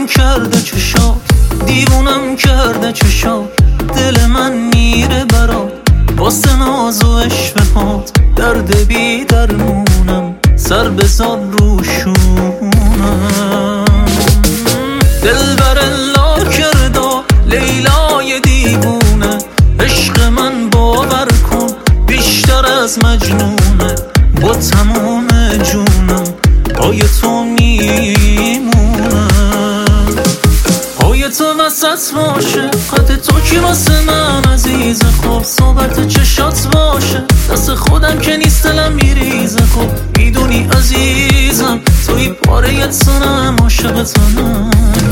کرده چشات، دیوونم کرده چشات، دل من میره برات واسه ناز و عشقهات. درد بی درمونم سر بزار روشونم. دلبر لا کرده لیلای دیوونه، عشق من باور کن بیشتر از مجنونه. با تمام جونم پای تو میمونم. پای تو وسط باشه قد تو کی واسه من عزیز خوب. صحبت چشات باشه دست خودم که نیست دلم میریزه. خب میدونی عزیزم توی پاره تنم عاشق تنم.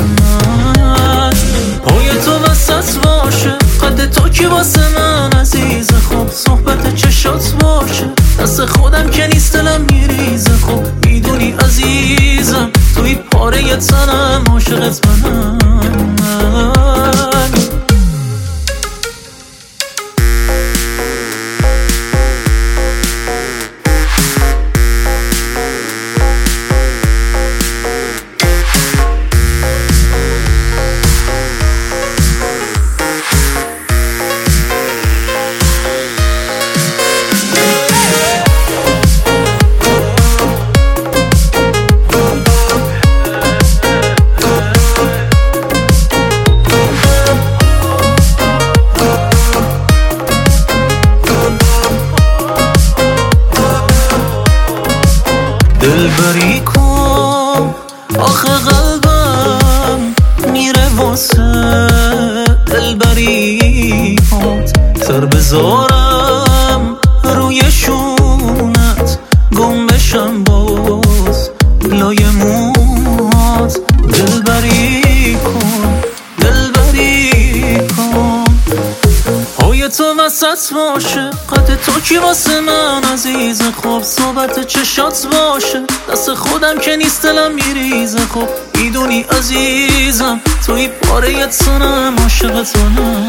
پای تو وسط باشه قد تو کی واسه من عزیز خوب. صحبت چشات باشه دست خودم که نیست دلم میریزه. خب میدونی عزیزم توی پاره تنم عاشق تنم. دلبری کن آخه قلبم میره واسه دلبری هات. سر بذارم روی شونت گم بشم باز لای موهات. دلبری کن دلبری کن. پای تو وسط باشه قد تو کی واسه من عزیز خوب. صحبت چشات باشه دست خودم که نیست دلم میریزه. خب میدونی عزیزم توی پاره تنم عاشق تنم.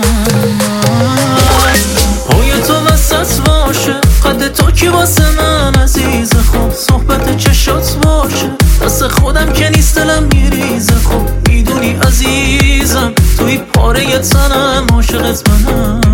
پای تو وسط باشه قد تو کی واسه من عزیز خوب. صحبت چشات باشه دست خودم که نیست دلم میریزه. خب میدونی عزیزم توی پاره تنم عاشق تنم.